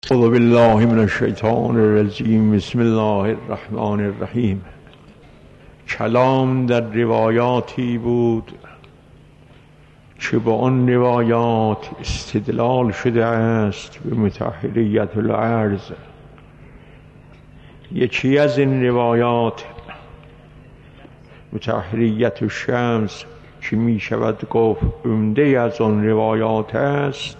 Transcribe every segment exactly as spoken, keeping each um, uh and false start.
اعوذ بالله من الشیطان الرجیم. بسم الله الرحمن الرحیم. کلام در روایاتی بود که با آن روایات استدلال شده است به مطهریت الارض. یکی از این روایات مطهریت الشمس که می شود گفت عمده از آن روایات است،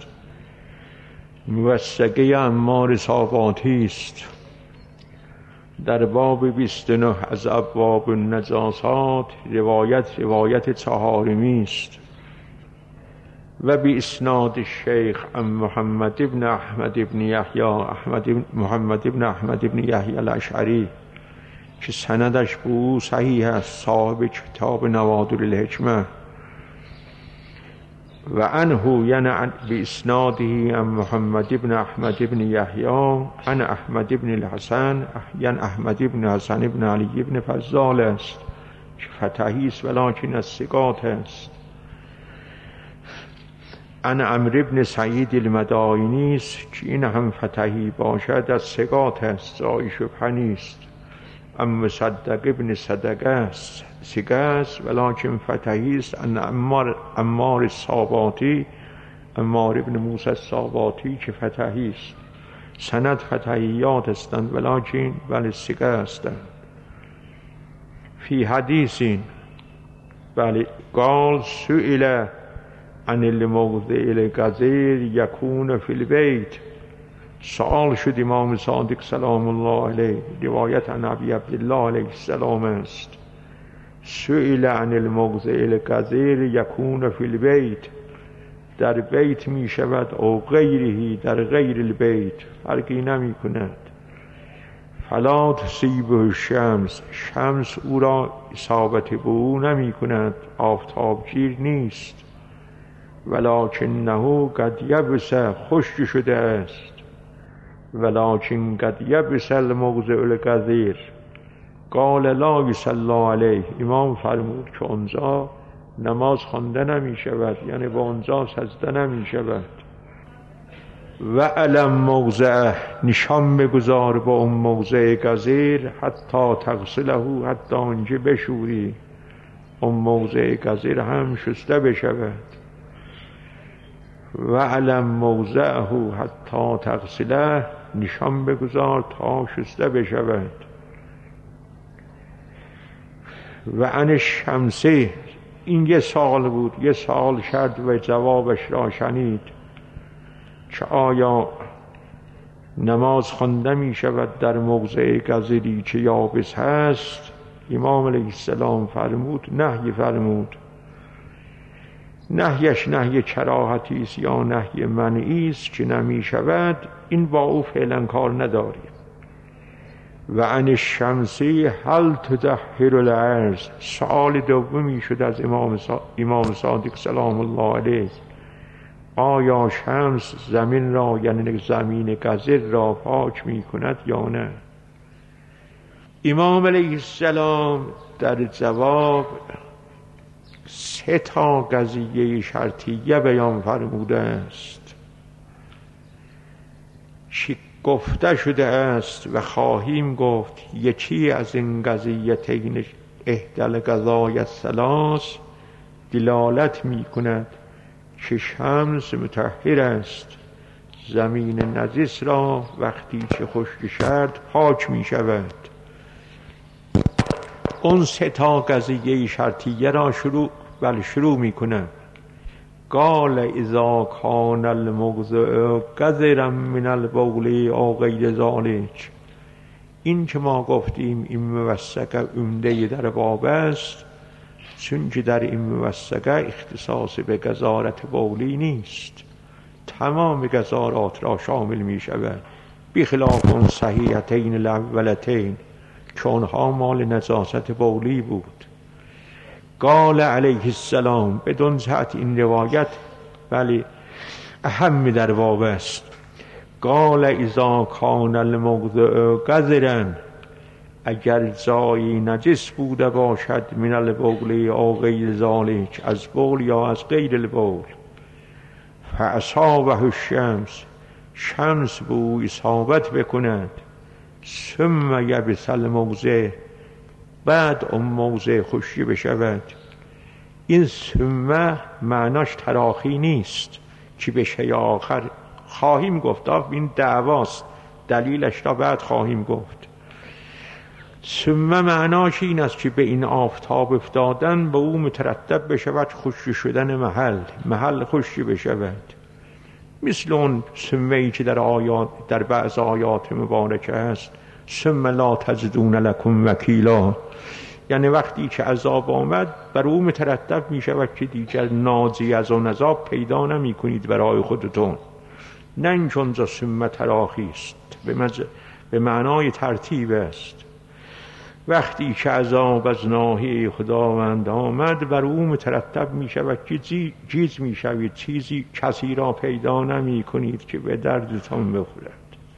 موثقه عمار صافاتی است. در باب بیست و نه از ابواب النجاسات روایت روایت چهارمی است و به اسناد الشیخ عن محمد ابن احمد ابن یحیی احمد ابن محمد ابن احمد ابن یحیی الاشعری که سندش به او صحیح است، صاحب کتاب نوادر الحکمه، و عنه یعنی باسناده عن محمد ابن احمد ابن یحیی عن احمد ابن الحسن یعنی احمد ابن حسن ابن علی ابن فضال است که فتحی است ولکن از ثقات است. عن عمرو ابن سعید المدائنی است که این هم فتحی باشد از ثقات است، جای شبهه نیست. عن مصدق ابن صدقه است، ثقه است ولکن فتحی است. ان عمار عمار الصاباتی عمار ابن موسی الصاباتی که فتحی است. سند فتحیات هستند ولکن ولی ثقه هستند. فی حدیثین بله قال سئل عن الموضع القذیر یکون فی البیت. سوال شد امام صادق سلام الله علیه، روایت عن ابی عبدالله علیه السلام است. سئل عن الموضع القذیر یکون فی البیت، در بیت می شود او غیره در غیر البیت، فرقی نمی کند. فلا تصیبه الشمس، شمس او را اصابت به او نمی کند، آفتابگیر نیست. ولکنه قد یبس، خشک شده است. ولکن قد یبس الموضع القذیر. قال لا یصلی علیه، امام فرمود که آنجا نماز خوانده نمی شود، یعنی با آنجا سجده نمی شود. و علم موضع، نشان بگذار با اون موضع قذیر، حتی تغسله، حتی آنجا بشوری، اون موضع قذیر هم شسته بشود. و علم موضعه حتی تغسله، نشان بگذار تا شسته بشود. و عن الشمسی، این یه سال بود، یه سال شد و جوابش را شنید که آیا نماز خوانده می شود در موضع قذری که یابس هست؟ امام علیه السلام فرمود نهی فرمود. نهیش نهی کراهتی است یا نهی منعی است که نمی شود، این با او فعلا کار نداریم. و عن الشمسی هل تطهر الارض، سؤال دومی شد از امام امام صادق سلام الله علیه، آیا شمس زمین را یعنی زمین قذر را پاک می کند یا نه؟ امام علیه السلام در جواب سه تا قضیه شرطیه بیان فرموده است که گفته شده است و خواهیم گفت. یکی از این قضیتین احدی القضایا الثلاث دلالت می کند که شمس مطهر است، زمین نجس را وقتی که خشک شد پاک می شود. اون سه تا قضیه شرطیه را شروع بل شروع می کنم. قال اذا کان الموضع قذرا من البول او غیر ذلک، این که ما گفتیم این موثقه عمده در باب است، چون که در این موثقه اختصاص به قذارت بولی نیست، تمام قذارات را شامل می شود، بخلاف اون صحیحتین الاولتین که آنها مال نجاست بولی بود. قال علیه السلام، بدون جهت این روایت ولی اهم در باب است. قال اذا کان الموضع قذرا، اگر جایی نجس بوده باشد من البول او غیر ذلک، از بول یا از غیر البول، فاصابه الشمس، شمس به او اصابت بکند، ثم یبس الموضع، بعد اون موضع خشکی بشود. این ثم معناش تراخی نیست که بشه یا آخر خواهیم گفت، این دعواست، دلیلش تا بعد خواهیم گفت. ثم معناش این است که به این آفتاب افتادن به او مترتب بشود خشک شدن محل، محل خشکی بشود. مثل اون ثمه‌ای که در آیات، در بعض آیات مبارکه است، ثم لا تجدون لکم وکیلا، یعنی وقتی که عذاب آمد بر او مترتب می شود که دیگر ناجی از اون عذاب پیدا نمی کنید برای خودتون. نه این چون ثم تراخی است، به, مز... به معنای ترتیب است. وقتی که عذاب از ناحیه خداوند آمد بر او مترتب می شود که جیز می شوید، چیزی کسی را پیدا نمی کنید که به دردتان بخورد.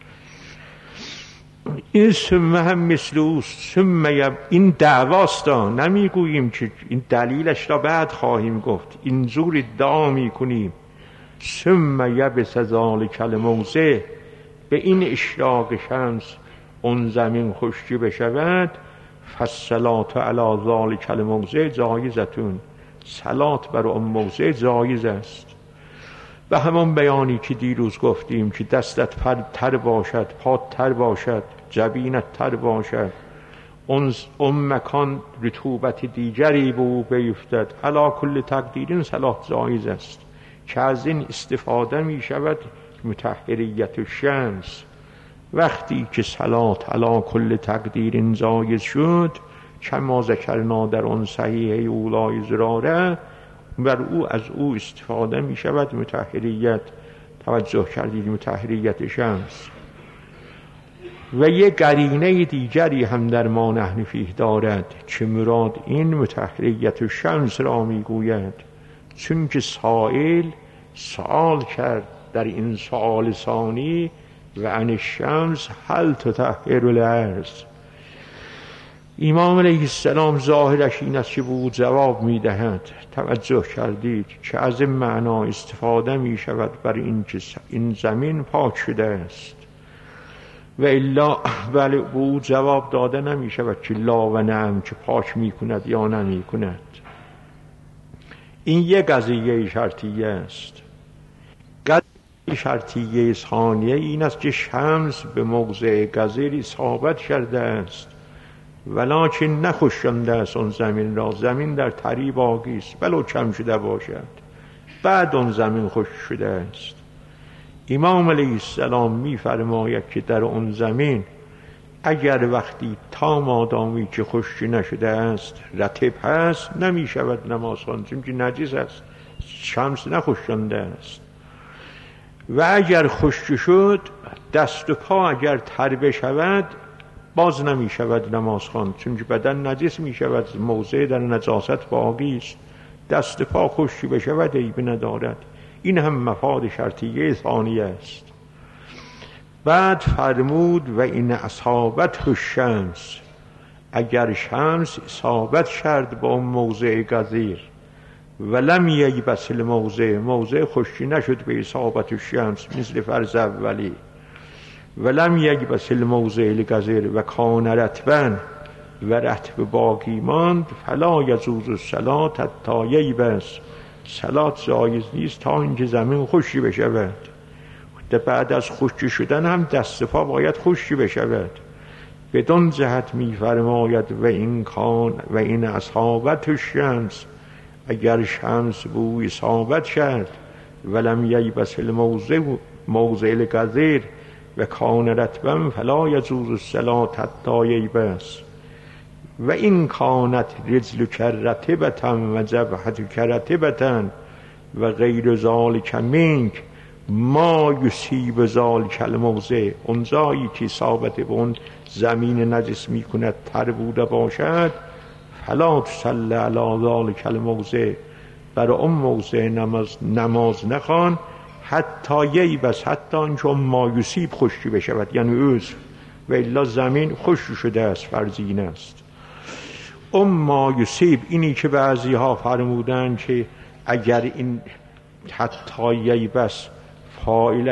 این ثم هم مثل اوست، ثم این دعواستا، نمی گوییم که این دلیلش را بعد خواهیم گفت، این زور ادعا می کنیم. ثم یبس ذلک الموضع، به این اشراق شمس اون زمین خشکی بشود. فالصلاة علی ذلک الموضع جایزتون، صلات بر اون موضع جایز است. و همون بیانی که دیروز گفتیم که دستت تر باشد، پات تر باشد، جبینت تر باشد، اون, اون مکان رطوبت دیگری به او بیفتد، علی کل تقدیر صلات جایز است. که از این استفاده می شود مطهریت الشمس. وقتی که صلات علی کل تقدیر جایز شد، کما ذکرنا در اون صحیح اولای زراره، بر او از او استفاده می شود مطهریت. توجه کردید، مطهریت شمس. و یک قرینه دیگری هم در ما نحن فیه دارد که مراد این مطهریت شمس را می گوید. چون که سائل سوال کرد در این سؤال ثانی و عن الشمس هل تطهر الارض. امام علیه السلام ظاهرش این است که به او جواب می دهد. توجه کردید که از این معنا استفاده می شود بر این که این زمین پاک شده است، و الا ولی به او جواب داده نمی شود که لا و نعم که پاک می کند یا نمی کند. این یک قضیه شرطیه است. قضیه شرطیه ثانیه این است که شمس به موضع گزیر اصابت کرده است، ولکن نخشنده است اون زمین را. زمین در تری باقی است ولو کم شده باشد، بعد اون زمین خشک شده است. امام علیه السلام می فرماید که در اون زمین اگر وقتی تا مادامی که خشک نشده است رطب هست نمی شود نماز خواند، چون که نجس است، شمس نخشنده است. و اگر خشک شد دست و پا اگر تر بشود باز نمی شود نماز خواند، چون که بدن نجس می شود، موضع در نجاست باقی است. دست و پا خشک بشود عیب ندارد. این هم مفاد شرطیه ثانیه است. بعد فرمود و این اصابت الشمس، اگر شمس اصابت کرد با اون موضع گزیر، ولم ییبس الموضع، موضع خشکی نشد به اصابت الشمس مثل فرض اولی، ولم ییبس الموضع الگزیر و کان رطبا، و رطب باقی ماند، فلا یجوز الصلاة حتی ییبس، صلات جایز نیست تا اینکه زمین خشکی بشود. بعد از خشکی شدن هم دست پا باید خشکی بشود. بدون جهت می فرماید و این کان و این اصابت الشمس، اگر شمس به او اصابت کرد، ولم ییبس الموضع موضع الگزیر و کان رطبا فلا یجوز الصلاة حتی ییبس. و این کانت رجل کرتبتا و جبهت کرتبتا و غیر ذالک منک ما یصیب ذالک الموضع، اون جایی که اصابت به اون زمین نجس می کند تر بوده باشد، فلا تصلی علی ذالک الموضع، بر اون موضع نماز, نماز نخوان حتی ییبس، حتی اینکه ما یصیب خشکی بشود، یعنی عضو، و الا زمین خشک شده است، فرضی این است. اون ما یصیب اینی که بعضی ها فرمودن که اگر این حتی ییبس فاعلش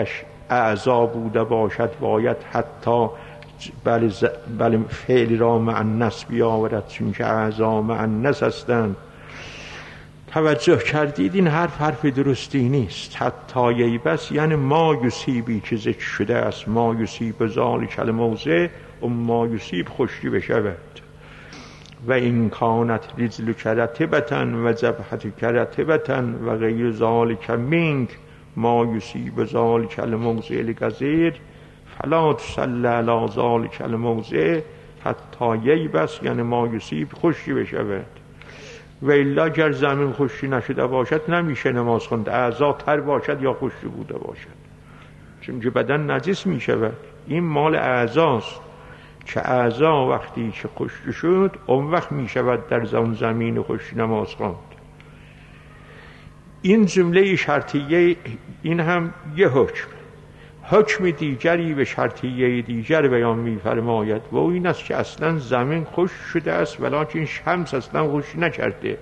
اعضا بوده باشد باید حتی بله, ز... بله فعل را مؤنث بیاورد چون که اعضا مؤنث هستند. توجه کردید این حرف حرف درستی نیست. حتی یی بس یعنی ما یصیبی که ذکر شده است، ما یصیب ذالک الموضع و ما یصیب خشکی بشود. و این کانت رجلک رطبة و جبهتک رطبة و غیر ذالک منک ما یصیب ذالک الموضع الغزیر فلا تصلی علی ذالک الموضع حتی یی بس یعنی ما یصیب خشکی بشود. و الا اگر زمین خشکی نشده باشد نمیشه نماز خوند، اعضا تر باشد یا خشکی بوده باشد، چون که بدن نجس میشود. این مال اعضاست که اعضا وقتی که خشکی شد اون وقت میشود در زمان زمین خشکی نماز خواند. این جمله شرطیه این هم یه حکم. حکم دیگری به شرطیه دیگر بیان می‌فرماید و این است که اصلا زمین خشک شده است ولکن شمس اصلا خشک نکرده.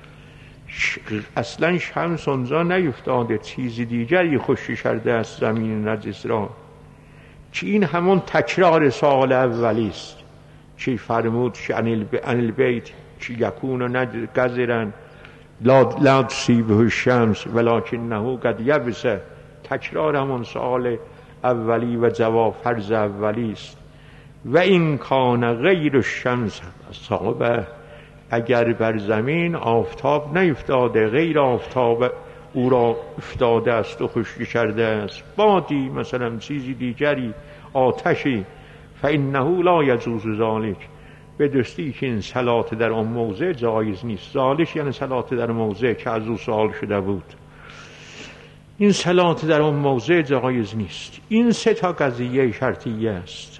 اصلا شمس اونجا نیفتاده، چیز دیگری خشک کرده است زمین نجس را، که این همون تکرار سوال اولی است که فرمود که ان البیت که یکون گزرا لا تصیبه الشمس ولکنه قد یبس. تکرار همون سوال اولی و جواب فرض اولی است. و این کان غیر الشمس اصابه، اگر بر زمین آفتاب نیفتاده، غیر آفتاب او را افتاده است و خشکی کرده است، بادی مثلا چیزی دیگری، آتشی، فانه لا یجوز ذلک، به درستی که این صلات در آن موضع جایز نیست. ذالک یعنی صلات در موضع که از او سوال شده بود، این صلات در آن موضع جایز نیست. این سه تا قضیه شرطیه است.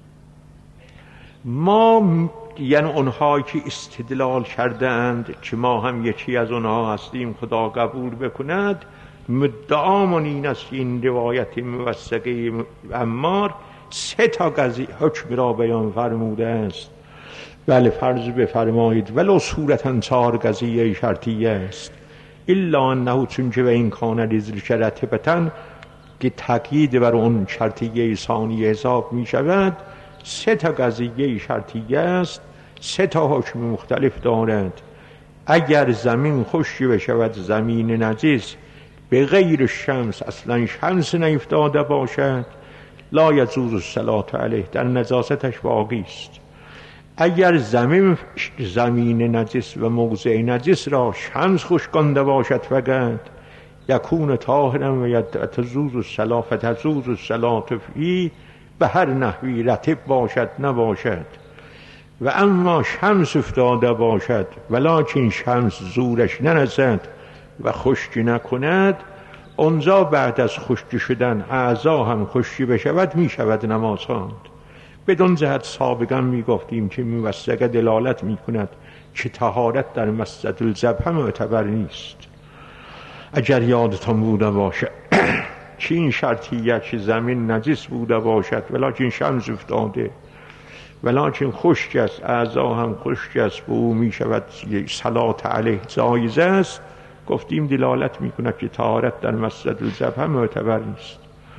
ما یعنی اونهایی که استدلال کرده اند که ما هم یکی از اونها هستیم خدا قبول بکند، مدعامون این است که این روایت موثقه عمار سه تا قضیه حکم را بیان فرموده است. بله فرض بفرمایید ولو صورتاً چهار قضیه شرطیه است. الا انه چون که به این کانه رجلک رطبة که تقیید بر اون شرطیه ثانی حساب می شود، سه تا قضیه شرطیه است، سه تا حکم مختلف دارد. اگر زمین خشکی بشود، زمین نجس، به غیر شمس اصلا شمس نیفتاده باشد، لا یجوز الصلاة علیه، در نجاستش باقی است. اگر زمین زمین نجس و موضع نجس را شمس خشکانده باشد فقط، یکون طاهرا و یتجوز الصلاة فتجوز الصلاة فیه، به هر نحوی رطب باشد نباشد. و اما شمس افتاده باشد ولکن شمس زورش نرسد و خشکی نکند، اونجا بعد از خشکی شدن اعضا هم خشکی بشود می شود نماز خواند. بدون جهت سابقا می گفتیم که موثقه دلالت می کند که طهارت در مسجد الجبهه معتبر نیست. اگر یادتان بوده باشه که این شرطیه که زمین نجس بوده باشد ولکن شمس افتاده، ولکن خشک است، اعضا هم خشک است، به او می شود صلات علیه جایز است، گفتیم دلالت می کند که طهارت در مسجد الجبهه معتبر نیست.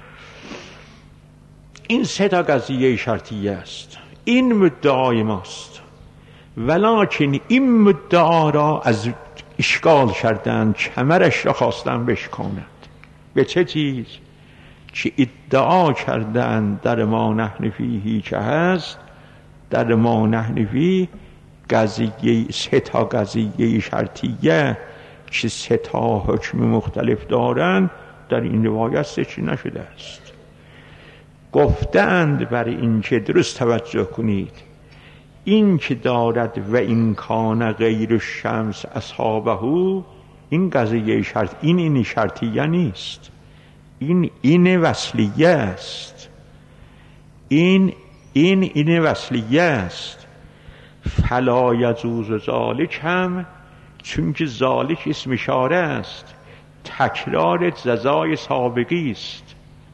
این سه تا قضیه شرطیه است. این مدعای ماست، ولکن این مدعا را از اشکال کردن، کمرش را خواستن بشکاند. به چه چیز؟ که ادعا کردن در ما نحن فیه که هست، در ما نحن فیه قضیه سه تا قضیه شرطیه که سه تا حکم مختلف دارن در این روایت ذکر نشده است. گفتند برای این که درست توجه کنید، این که دارد و این کان غیر الشمس اصحابه، این قضیه شرط، این این شرطیه نیست، این این وصلیه است، این این این وصلیه است. فلا یجوز ذالک هم چون که ذالک اسم اشاره است، تکرار جزای سابقی است،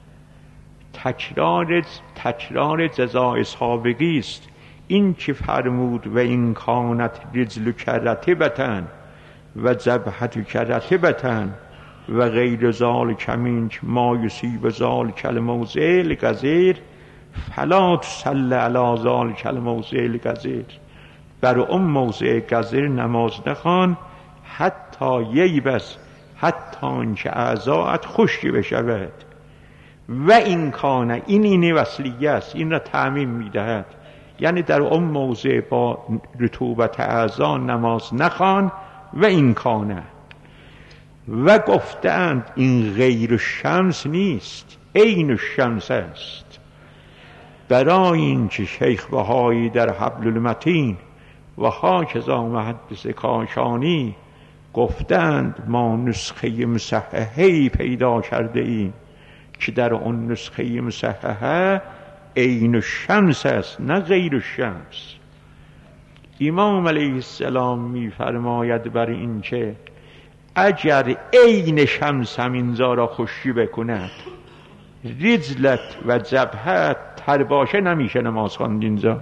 تکرار تکرار جزای سابقی است. این که فرمود و این کانت رجلک رطبة و جبهتک رطبة و غیر ذالک من ما یصیب ذالک الموضع القذر فلا تصلی علی ذالک الموضع القذر. بر اون موضع قذر نماز نخوان حتی ییبس، حتی آنکه اعضاءت خشک بشود. و این کانه، این این وصلیه است، این را تعمیم میدهد، یعنی در اون موضع با رطوبت اعضا نماز نخوان. و این کانه، و گفتند این غیر شمس نیست، عین الشمس است. برای این که شیخ بهایی در حبل المتین و حاکذا محدث کاشانی گفتند ما نسخه مصححه‌ای پیدا کرده ایم که در اون نسخه مصححه عین الشمس است نه غیر الشمس. امام علیه السلام می فرماید بر این که اگر عین شمس همینجا را خشکی بکند، رجلت و جبهت تر باشه، نمیشه نماز خواند اینجا.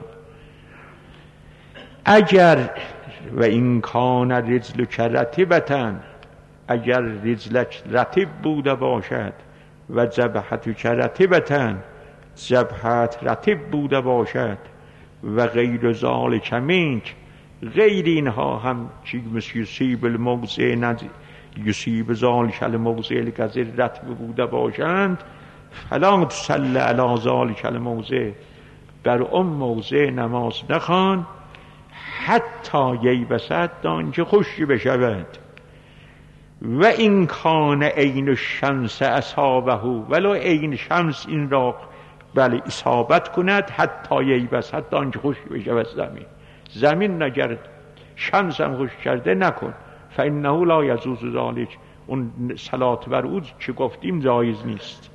اگر و این کان رجلک رطبة، اگر رجلک رطب بوده باشد و جبهتک رطبة، جبهت رطب بوده باشد و غیر ذالک منک، غیر اینها هم چی مثل یصیب الموضع ند یصیب ذالک الموضع القذر رطب بوده باشند، فلا تصلی علی ذالک الموضع، بر اون موضع نماز نخوان حتی ییبسد، آنکه خشک بشود. و این کان عین الشمس اصابه، ولو عین شمس این را بله اصابت کند، حتی ییبس، حتی آنکه خشک بشود زمین. زمین اگر شمس هم خشک کرده نکن، فانه لا یجوز ذلک، اون صلات بر او که گفتیم جایز نیست.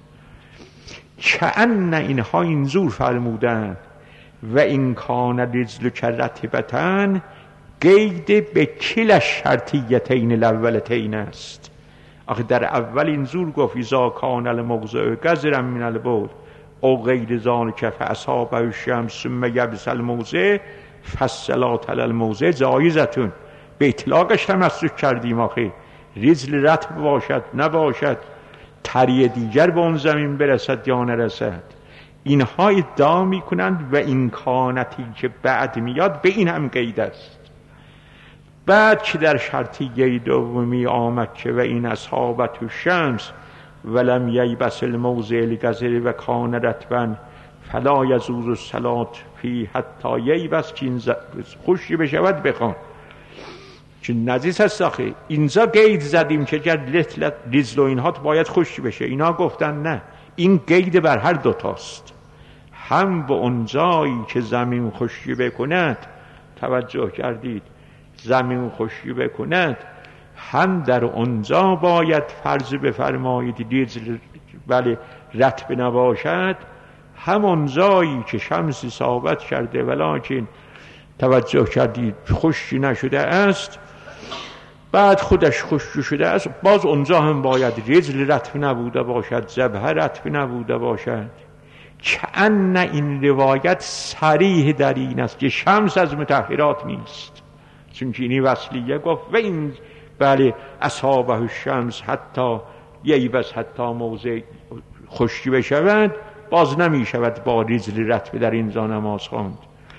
کأن اینها اینجور فرمودن و این کان رجلک رطبة قید به کل شرطیتین الاولتین است. آخه در اول اینجور گفت اذا کان الموضع قذرا من البول او غیر ذلک فاصابه الشمس ثم یبس الموضع فالصلاة علی الموضع جایزة. به اطلاقش تمسک کردیم. آخه رجل رطب باشد نباشد، تری دیگر به اون زمین برسد یا نرسد، اینها ادعا میکنند. و این کانتی که بعد میاد به این هم قید است. بعد که در شرطیه دومی آمد که و این اصابت الشمس ولم ییبس الموضع القذر و کان رطبا فلا یجوز الصلاة فی حتی ییبس، که این خشک بشود بخوان، که نجس هست. آخه اینجا قید زدیم که اگر رجل و اینها باید خشک بشه، اینا گفتن نه، این قید بر هر دوتاست، هم به اون جایی که زمین خشکی بکند، توجه کردید، زمین خشکی بکند، هم در اونجا باید فرض بفرمایید رجل بله رطب نباشد، هم اون جایی که شمس اصابت کرده ولکن توجه کردید خشکی نشده است، بعد خودش خشک شده است، باز اونجا هم باید رجل رطب نبوده باشد، جبهه رطب نبوده باشد. کأن این روایت صریح در این است که شمس از مطهرات نیست، چون که این وصلیه گفت و این بله اصابه الشمس حتی ییبس، حتی موضع خشکی بشود، باز نمی شود با رجل رطب در اینجا نماز خواند.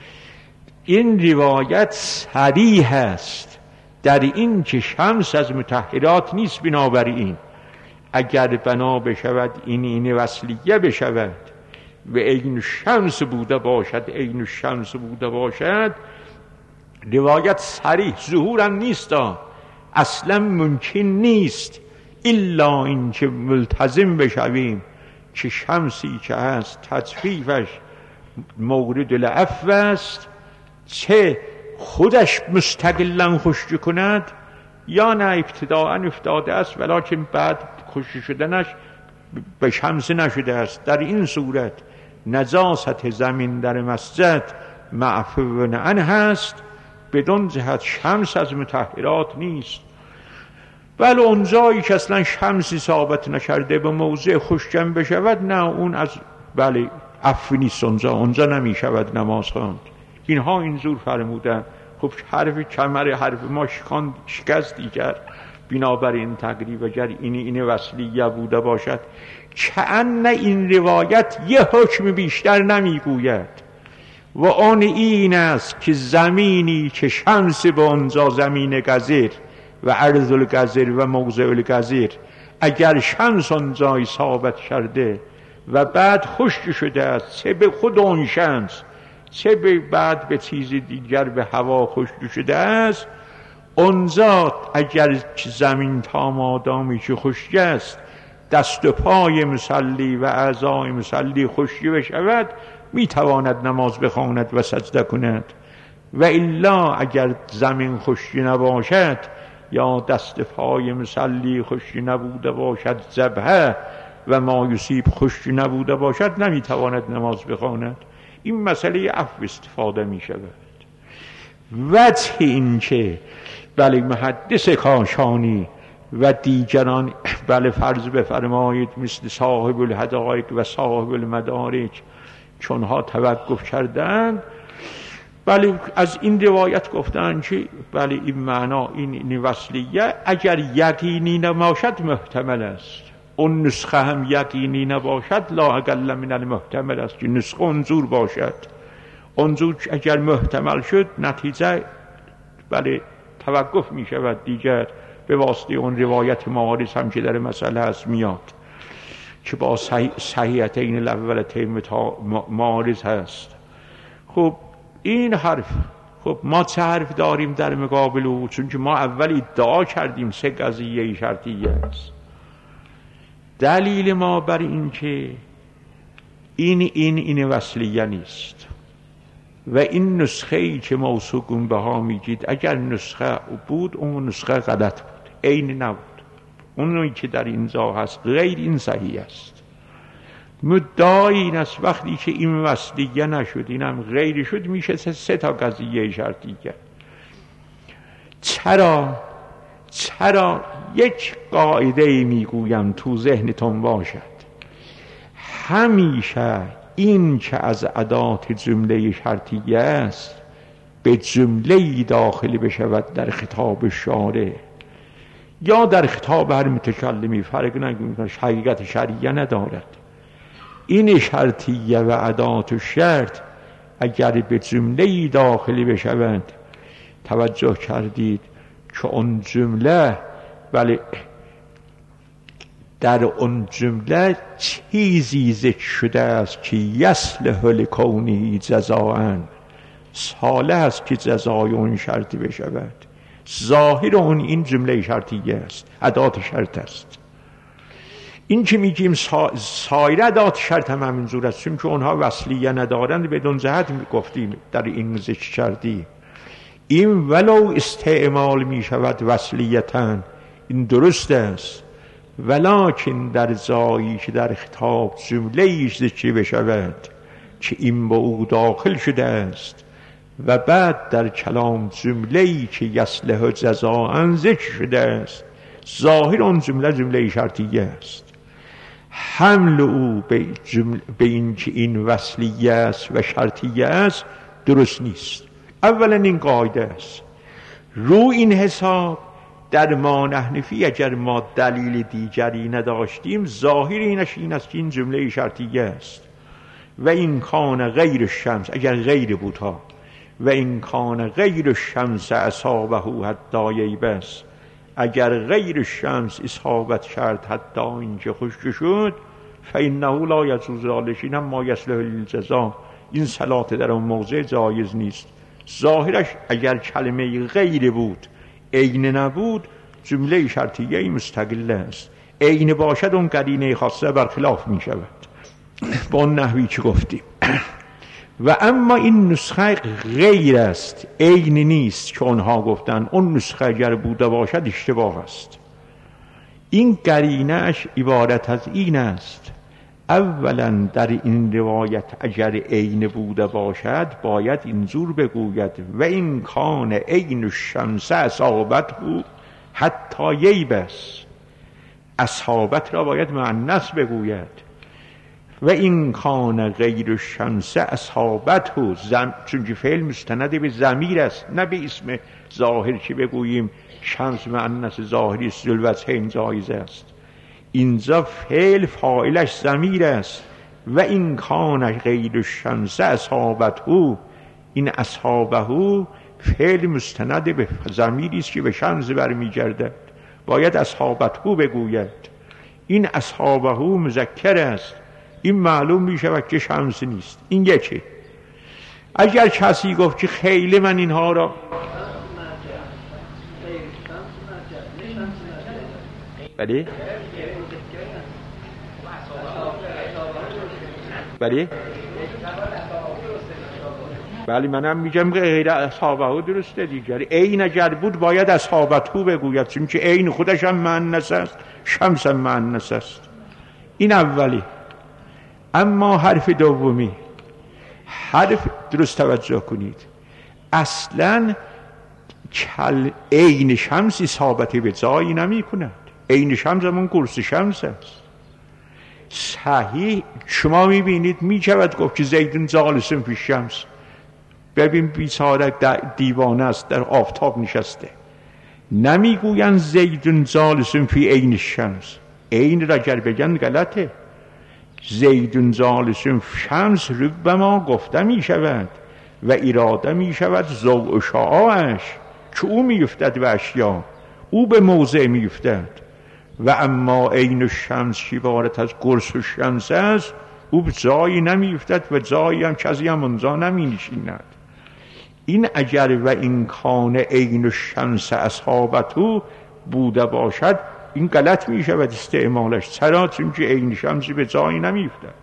این روایت صریح است در این که شمس از مطهرات نیست. بنابراین اگر بنا بشود این این وصلیه بشود و عین شمس بوده باشد، عین شمس بوده باشد، روایت صریح ظهورا نیست، اصلا ممکن نیست الا این که ملتزم بشویم که شمسی که هست تجفیفش مورد العفو است، چه خودش مستقلا خشک کند یا نه ابتداء افتاده است ولکن بعد خشک شدنش به شمس نشده است. در این صورت نجاست زمین در مسجد معفو عنه هست، بدون جهت شمس از مطهرات نیست. ولی اون جایی که اصلا شمسی ثابت نکرده به موضع خشکم بشود، نه اون از بله عفو نیست، اونجا اونجا نمی شود نماز خواند. اینها اینجور فرمودن. خب حرف کمر حرف ما شکست دیگر بنابر این تقریب اگر این این وصلیه بوده باشد کأن این روایت یه حکم بیشتر نمیگوید و آن این است که زمینی که شمس به آنجا زمین گزیر و عرض الگزیر و موضع الگزیر اگر شمس آنجا ثابت کرده و بعد خشک شده است چه به خود اون شمس چه به بعد به چیز دیگر به هوا خشک شده است آنجا اگر زمین تا مادامی که خشک است دست و پای مصلی و اعضای مصلی خشکی بشود میتواند نماز بخواند و سجده کند و الا اگر زمین خشکی نباشد یا دست پای مصلی خشکی نبوده باشد ذبحه و ما یصیب خشکی نبوده باشد نمیتواند نماز بخواند. این مسئله عفو استفاده می شود. وجه این که بله محدث کاشانی و دیگران بله فرض بفرمایید مثل صاحب الحدائق و صاحب المدارج چونها توقف کردند بله از این روایت گفتن که بله این معنا این, این وصلیه اگر یقینی نباشد محتمل است اون نسخه هم یقینی نباشد لا اقل من المحتمل است که نسخه انظور باشد انظور اگر محتمل شد نتیجه بله توقف می شود دیگر به واسطه اون روایت معارض هم که در مسئله هست میاد که با صحیحتین الاولتین معارض هست. خب این حرف خب ما چه حرف داریم در مقابل او چون که ما اول ادعا کردیم سه قضیه شرطیه است. دلیل ما بر این که این این این وصلیه نیست و این نسخه ای که موثوقون بها میگید اگر نسخه بود اون نسخه غلط بود عین نبود اونی که در اینجا هست غیر این صحیح است. مدعای این است وقتی که این وصلیه نشد اینم غیر شد میشه سه تا قضیه شرطیه. چرا چرا یک قاعده میگویم تو ذهنتون باشد همیشه این که از ادات جمله شرطیه است به جمله داخل بشود در خطاب شارع یا در خطاب هر متکلمی فرق نمی‌کند حقیقت شرعیه ندارد. این شرطیه و ادات و شرط اگر به جمله داخل بشوند توجه کردید که اون جمله ولی در اون جمله چیزی ذکر شده است که یصلح لکونه جزاء صالح است که جزای اون شرطی بشود. ظاهر اون این جمله شرطیه است ادات شرط است. این که میگیم سا... سایر ادات شرط هم همینجور است چون که اونها وصلیه ندارند بدون جهت گفتیم در این ذکر کردی این ولو استعمال میشود وصلیتن این درست است ولکن در جایی که در خطاب جمله ایش ذکر بشود که این با او داخل شده است و بعد در کلام جمله ای که یصلح جزاء ذکر شده است ظاهر اون جمله جمله شرطیه است. حمل او به, جمله به این که این وصلیه است و شرطیه است درست نیست. اولا این قاعده است رو این حساب در ما نحنفی اگر ما دلیل دیگری نداشتیم ظاهر اینش این است که این جمله شرطیه است و این کان غیر الشمس اگر غیر بود ها و این کان غیر الشمس اصابه حتی ییبس اگر غیر الشمس اصابت کرد حتی اینکه خشک شد فانه لا یجوز ذلک این هم ما یصلح للجزاء این صلات در اون موضع جایز نیست. ظاهرش اگر کلمه غیر بود عین نبود جمله شرطیه مستقل است عین باشد اون قرینه خاصه برخلاف می شود با اون نحوی که گفتیم. و اما این نسخه غیر است عین نیست که اونها گفتن اون نسخه اگر بوده باشد اشتباه است. این قرینه‌اش عبارت از این است اولا در این روایت اگر عین بوده باشد باید اینجور بگوید و این کان عین الشمس اصابته حتی ییبس اصابت را باید مؤنث بگوید و این کان غیر الشمس اصحابته، زم... چون که فعل مستند به ضمیر است نه به اسم ظاهر که بگوییم شمس مؤنث ظاهری است ذوالوجهین جایز است. اینجا فعل فاعلش ضمیر است. و این کان غیر الشمس اصحابته، این اصحابه فعل مستند به ضمیری است که به شمس برمیگردد، باید اصحابته بگوید. این اصحابه مذکر است، این معلوم می شود که شمس نیست. این یکی. اگر کسی گفت که خیلی من اینها را بله بله بله منم میگم که غیر اصحابه درسته دیگر. این اگر بود باید اصحابته بگوید، چون که این خودش هم مؤنث است، شمس هم مؤنث است. این اولی. اما حرف دومی، حرف درست توجه کنید، اصلا کل عین شمس اصابت به جایی نمی کند. عین شمس همون قرص شمس است. صحیح شما میبینید میشود گفت که زیدون جالس فی الشمس، ببین بیچاره دیوانه است در آفتاب نشسته. نمیگویند زیدون جالس فی عین الشمس، عین را اگر بگن غلطه. زیدون جالس شمس ربما گفته می شود و اراده می شود ضوء شعاعش، که او می افتد به اشیا، او به موضع می افتد. و اما عین الشمس که عبارت از قرص الشمس است، او به جایی نمی افتد و جایی هم کسی هم اونجا نمی نشیند. این اگر و این کان عین الشمس اصحابته بوده باشد، این غلط می شود استعمالش. چرا؟ چون که عین شمسی به جایی نمی افتد.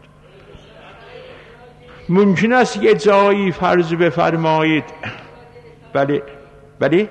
ممکن است یه جایی فرض بفرمایید بله بله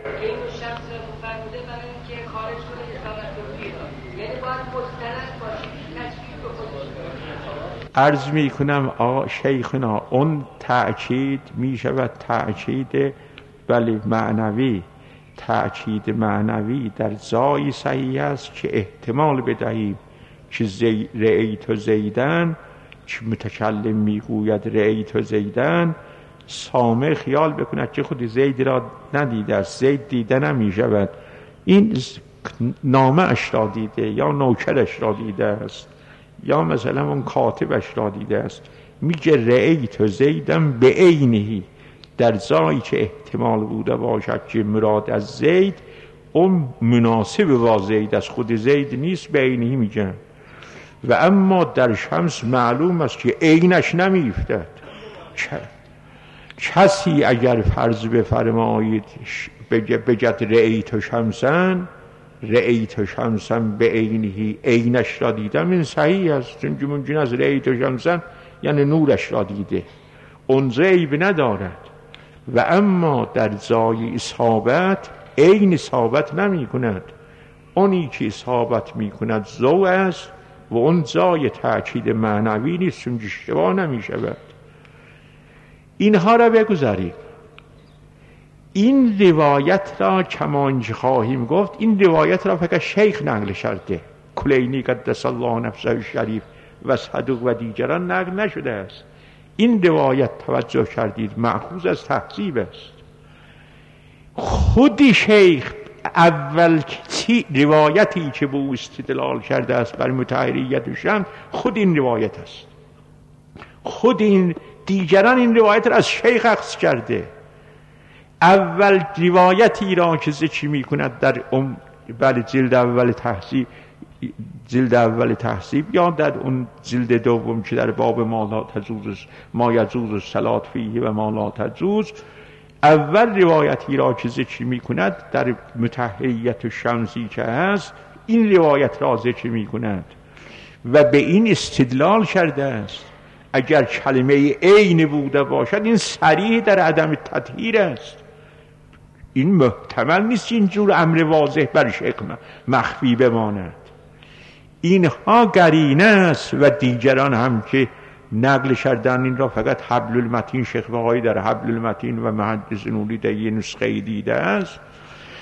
عرض می کنم آقا شیخنا، اون تأکید می شود تأکید بله معنوی. تأکید معنوی در جایی صحیح است که احتمال بدهیم که زی... رأیت زیدن، که متکلم میگوید رأیت زیدن، سامع خیال بکند که خود زید را ندیده است. زید دیده نمی شود، این نامه اش را دیده یا نوکرش را دیده است یا مثلا اون کاتبش را دیده است. میگه رأیت زیدن به عینه، در جایی که احتمال بوده باشد که مراد از زید اون مناسب با زید از خود زید نیست، به عینه میگن. و اما در شمس معلوم است که عینش نمیفتد. کسی اگر فرض بفرمایید بگد رأیت شمسن، رأیت شمسن به عینه، عینش را دیدم، این صحیح است، چون که ممکن است رأیت شمسن یعنی نورش را دیده، اون عیب ندارد. و اما در جای اصابت عین اصابت نمی کند، اونی که اصابت می کند ضوء است و اون جای تأکید معنوی نیست، چون اشتباه نمی شود. اینها را بگذاریم. این روایت را کمانچه خواهیم گفت، این روایت را فقط شیخ نقل کرده، کلینی قدس الله نفسه شریف و صدوق و دیگران نقل نشده است. این روایت توجه کردید مأخوذ از تهذیب است. خود شیخ اول چی روایتی که به او استدلال کرده است بر مطهریت شمس، خود این روایت است. خود این دیگران این روایت را از شیخ اخذ کرده. اول روایتی را که ذکر می‌کند در ام بله جلد اول تهذیب، جلد اول تهذیب یا در اون جلد دوم که در باب ما لا تجوز ما یجوز الصلاة فیه و ما لا تجوز، اول روایتی را که ذکر می‌کند در مطهریت شمسی که هست، این روایت را ذکر می‌کند و به این استدلال کرده است. اگر کلمه عین بوده باشد این صریح در عدم تطهیر است. این محتمل نیست اینجور امر واضح بر شیخ مخفی بماند. اینها قرینه است و دیگران هم که نقل کردن این را فقط حبل المتین، شیخ بقایی در حبل المتین و محدث نوری در یه نسخه دیده است.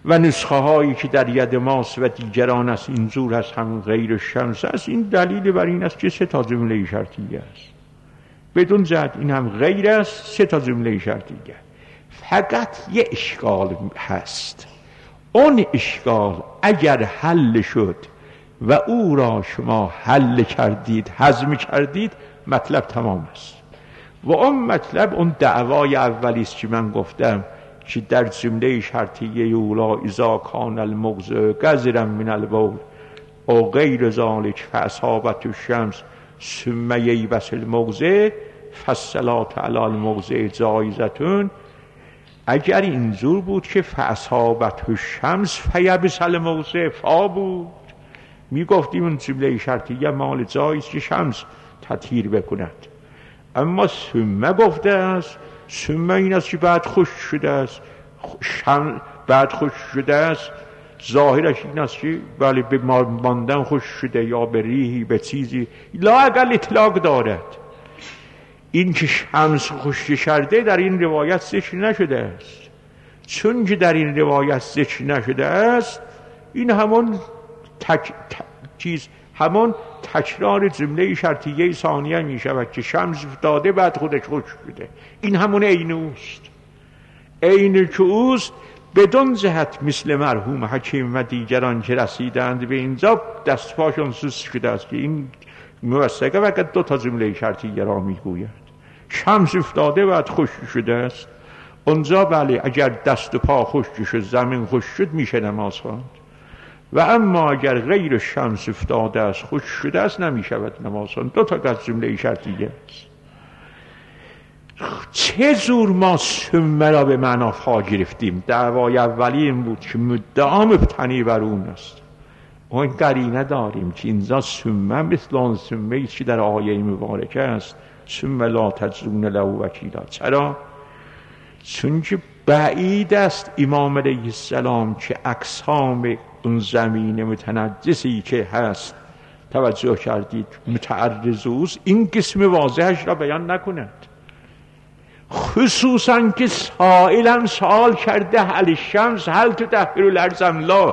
و نسخه هایی که در ید ماست و دیگران است اینجور است همون غیر شمس است. این دلیل بر این است که سه تا جمله شرطیه است بدون زد. این هم غیر است، سه تا جمله شرطیه. فقط یه اشکال هست. اون اشکال اگر حل شد و او را شما حل کردید، هضم کردید، مطلب تمام است. و اون مطلب اون دعوای اولی است که من گفتم که در جمله شرطیه اولا اذا کان المغض قذرا من البول او غیر ذلک فاصابت الشمس ثم ییبس المغض فالصلاة علی المغض جایزتون. اگر اینجور بود که فاصابت الشمس فیبس المغض فا بود، میگفتیم اون جمله شرطیه مال جایز که شمس تطهیر بکند. اما ثم گفته است، ثم این است که بعد خوش شده است، شم بعد خوش شده است، ظاهرش این است که ولی به ماندن خوش شده یا به ریحی به چیزی لااقل اطلاق دارد. این که شمس خوش شده در این روایت ذکر نشده است. چون که در این روایت ذکر نشده است، این همون تک... ت... چیز همون تکرار جمله شرطیه ثانیه می شود که شمس افتاده بعد خودش خوش شده. این همون عین اوست، عین که اوست. بدون جهت مثل مرحوم حکیم و دیگران که رسیدند به اینجا دست پاشون سوس شده است که این موثقه فقط دو تا جمله شرطیه را میگوید. شمس افتاده بعد خوش شده است. اونجا بله اگر دست و پا خوش شد، زمین خوش شد، میشه نماز خواند. و اما اگر غیر شمس افتاده است، خوش شده است، نمیشود نماز خواند. دو تا از جمله شرطیه است. چه زور ما ثم را به معنا فا گرفتیم؟ دعوای اولی این بود که مدعا مبتنی بر اون است. اون قرینه داریم که اینجا ثم مثل آن ثمه ایست که در آیه مبارکه است، ثم لا تجدون له وکیلا. چرا؟ چون که بعید است امام علیه السلام که اقسام اون زمین متنجسی که هست، توجه کردید، متعرض اوست، این قسم واضحش را بیان نکند. خصوصا که سائلم سوال کرده هل الشمس هل تطهر الارض ام لا.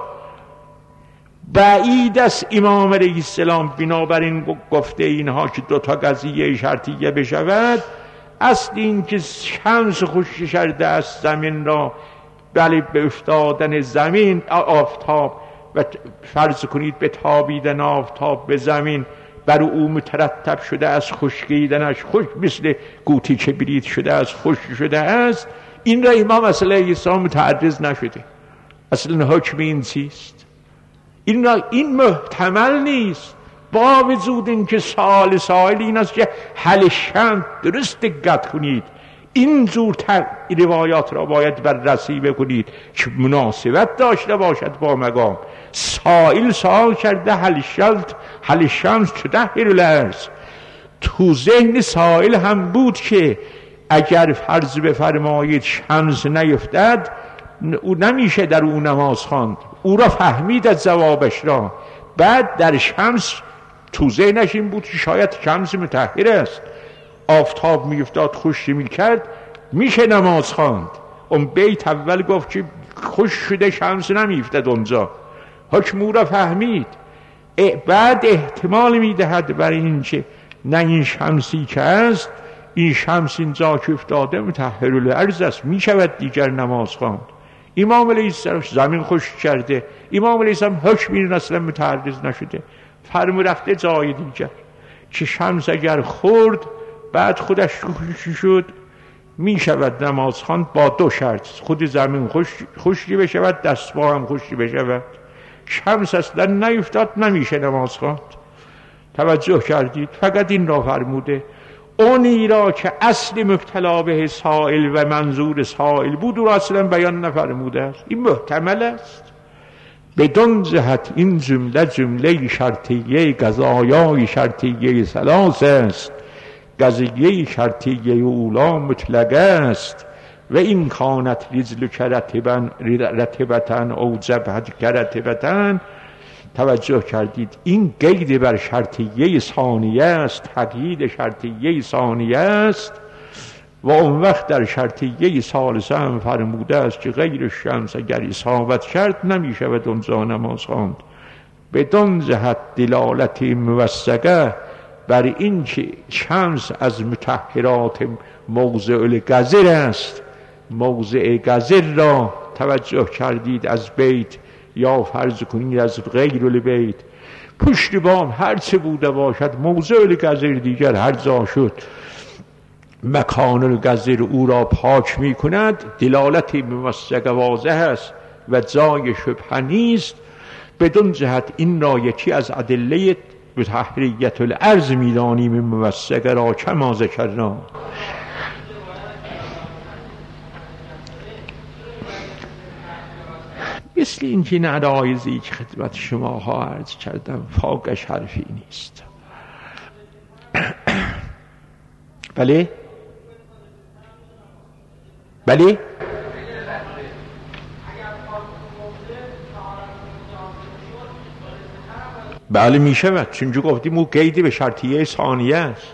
بعید است امام علیه السلام بنابراین گفته اینها که دوتا قضیه شرطیه بشود. اصل این که شمس خوش کرده است زمین را، بله به افتادن زمین آفتاب و فرض کنید به تابیدن آفتاب به زمین بر او مترتب شده است، خشکیدنش خوش مثل قوطی که برید شده است، خوش شده است. این را امام اصلا عیسی متعرض نشده. اصلا حکم این چیست؟ این را این محتمل نیست. با وجود این که سال سائل این است که حل شمس، درست دقت کنید، این جور روایات را باید بررسی بکنید که مناسبت داشته باشد با مقام. سائل سوال کرده حل شمس حل شمس تطهر الارض. تو ذهن سائل هم بود که اگر فرض بفرمایید شمس نیفتد، او نمیشه در او نماز خواند. او را فهمید از جوابش را. بعد در شمس تو ذهنش این بود که شاید شمس مطهر است، آفتاب میافتاد خوش میکرد، میشه نماز خواند. اون بیت اول گفت که خوش شده شمس نمیافتد اونجا، حکم او را فهمید. بعد احتمال میدهد برای این که نه این شمسی که است، این شمس اینجا که افتاده مطهر الارض است، میشود دیگر نماز خواند. امام علیه السلام زمین خوش کرده، امام علیه السلام حکم این اصلا متعرض نشده، فرمو رفته جای دیگر که شمس اگر خورد بعد خودش خوشی شد، می شود نماز خواند با دو شرط: خود زمین خوش خوشی بشود، دست با هم خوشی بشود. شمس اصلا نیفتاد، نمیشه نماز خواند. توجه کردید؟ فقط این را فرموده. اونی را که اصل مبتلا به سائل و منظور سائل بود او را اصلا بیان نفرموده است. این محتمل است. بدون جهت این جمله جمله شرطیه قضایای شرطیه ثلاث است. قضیه شرطیه اولا مطلق است و این کانت رجل کرتبن رتبتن او جبهت کرتبتن. توجه کردید؟ این قید بر شرطیه ثانیه است، تقیید شرطیه ثانیه است. و اون وقت در شرطیه ثالثه هم فرموده است که غیر شمس اگر اصابت کرد نمی شود اون زا نماز خواند. بدون جهت دلالت موثقه بر این که شمس از مطهرات موضع الگزر است. موضع گزر را توجه کردید از بیت یا فرض کنید از غیر البیت، پشت بام هر چه بوده باشد موضع الگزر دیگر هر جا شد مکان الگزر او را پاک می کند. دلالت موثق واضح است و جای شبهه نیست. بدون جهت این را یکی از ادله مطهریت الارض میدانیم موثق را کما ذکرنا. مثل این که این عرایضی که خدمت شما ها عرض کردم فاقش حرفی نیست. بله بله بله می شود، چون جو گفتیم او قیدی به شرطیه ثانیه است.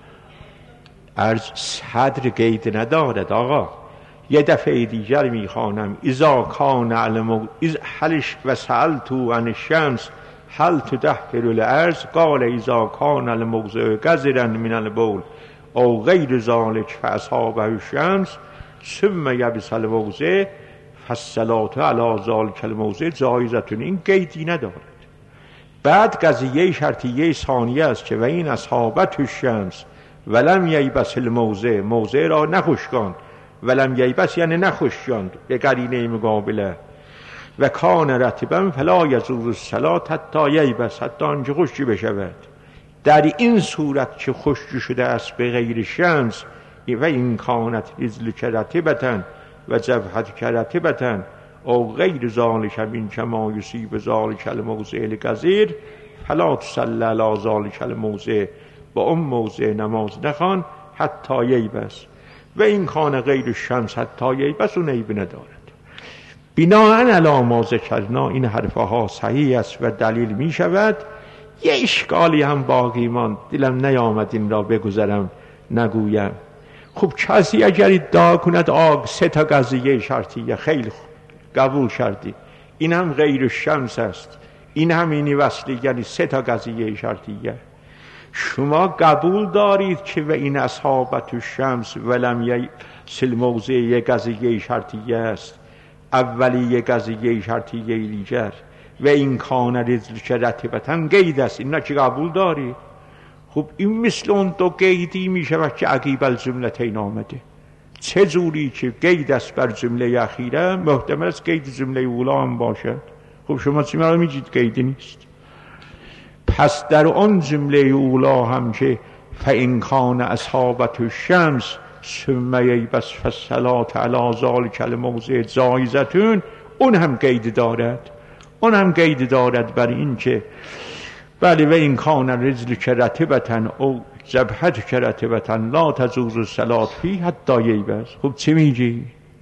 عرض صدر قید ندارد آقا. یه دفعه دیگر می خوانم اذا کان علم حلش و سألتو عن الشمس هل تدهر الارض قال اذا کان الموضع گزرا من البول او غیر ذلک فاصحابه الشمس ثم یبس الموضع فالصلاة علی ذلک الموضع جایزة. این قیدی ندارد. بعد قضیه شرطیه ثانیه است که و این اصحابت الشمس ولم ییبس الموضع، موضع را نخشکاند. ولم ییبس یعنی نخشکاند به قرینه مقابله. و کان رطبا فلا یجوز الصلاة حتی ییبس، حتی آنکه خشکی بشود. در این صورت که خشکی شده است به غیر شمس و این کانت رجلک رطبة و جبهتک رطبة او غیر ذالک من کما یصیب ذالک الموضع الگزیر فلا تصلی علی ذالک الموضع، با اون موضع نماز نخوان حتی ییبس. و این کان غیر شمس حتی ییبس و عیب ندارد. بناء علی ما ذکرنا این حرفها صحیح است و دلیل می شود. یه اشکالی هم باقی ماند، دلم نیامد این را بگذرم نگویم. خب کسی اگر ادعا کند آگ سه تا قضیه شرطیه، خیلی خوب قبول کردی، این هم غیر شمس است، این هم اینی وصلی، یعنی سه تا قضیه شرطیه. شما قبول دارید که و این اصحابت الشمس ولم یصل موضع یک قضیه شرطیه است، اولی یک قضیه شرطیه دیگر و این کان رجلک رطبة قید است. اینا که قبول دارید. خب این مثل اون دو قیدی می شود که عقیب الجملتین آمده. چه جوری که قید است بر جمله اخیره محتمل است قید جمله اولا هم باشد. خب شما چی مرا میگید قیدی نیست؟ پس در آن جمله اولا هم که فإن کان اصحابة الشمس ثم ییبس فالصلاة علی ذلک الموضع جایزة، اون هم قید دارد. اون هم قید دارد بر این که بله و این کان رجلک رطبة او جبهتک رطبة لا تجوز الصلاة فیه حتی ییبس. خب چی میگی؟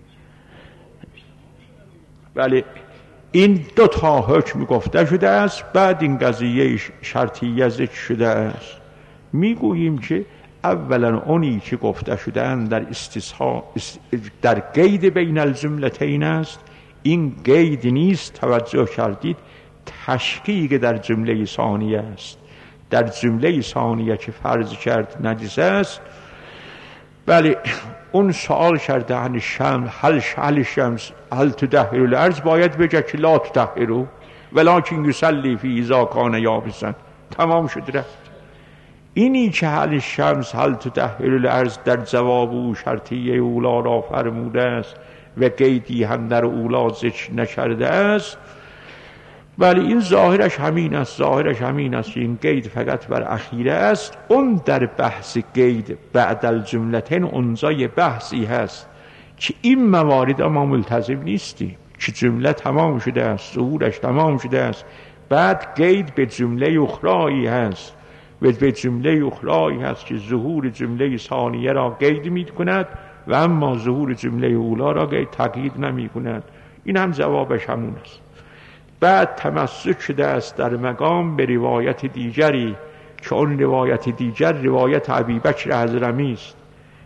بله این دو تا حکم گفته شده است، بعد این قضیه شرطیه ذکر شده است. میگوییم که اولا اونی که گفته شده اند در استثناء در قید بین الجملتین است. این قید نیست، توجه کردید، تشقیق در جمله ثانیه است. در جمله ثانیه که فرض کرد نجس است، بله اون سوال کرده عن الشمس هل هل الشمس هل تدهر الارض، باید بگه که لا تدهرو ولکن یصلی فی اذا کان یابسا. تمام شد رفت. اینی که هل الشمس هل تدهر الارض در جواب او شرطیه اولا را فرموده است و قیدی هم در اولا ذکر نکرده است، ولی این ظاهرش همین است. ظاهرش همین است. این قید فقط بر اخیره است. اون در بحث قید بعد الجملتین اونجای بحثی هست که این موارد ما ملتزم نیستیم که جمله تمام شده است، ظهورش تمام شده است، بعد قید به جمله اخرایی هست و به جمله اخرایی هست که ظهور جمله ثانیه را قید می کند و اما ظهور جمله اولا را قید تقیید نمی کند. این هم جوابش همون است. بعد تمسک شده است در مقام به روایت دیگری که اون روایت دیگر روایت ابی بکر حضرمی است.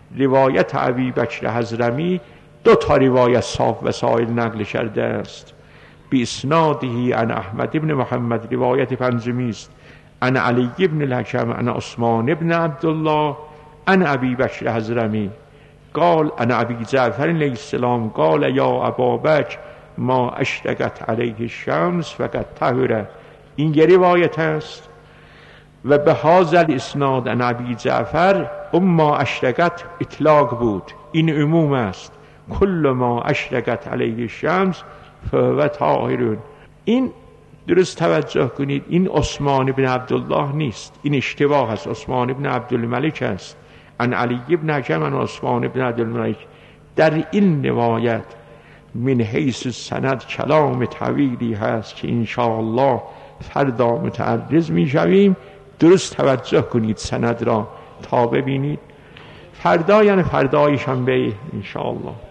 روایت ابی بکر حضرمی دو تا روایت صاف وسائل نقل کرده است. بی اسنادهی عن احمد ابن محمد، روایت پنجمی است، عن علی ابن الحکم عن عثمان ابن عبدالله عن ابی بکر حضرمی قال عن ابی جعفر علیه السلام قال یا ابا بکر ما اشرقت علیه الشمس فقد طهر. این یه روایت است. و به هذا الاسناد عن ابی جعفر اون ما اشرقت اطلاق بود، این عموم است. کل ما اشرقت علیه الشمس فهو طاهر. این درست توجه کنید، این عثمان بن عبدالله نیست، این اشتباه است، عثمان بن عبدالملک است. عن علی ابن حکم عن عثمان بن عبدالملک. در این روایت من حیث سند کلام طویلی هست که انشاءالله فردا متعرض می شویم. درست توجه کنید سند را تا ببینید. فردا یعنی فردای شنبه انشاءالله.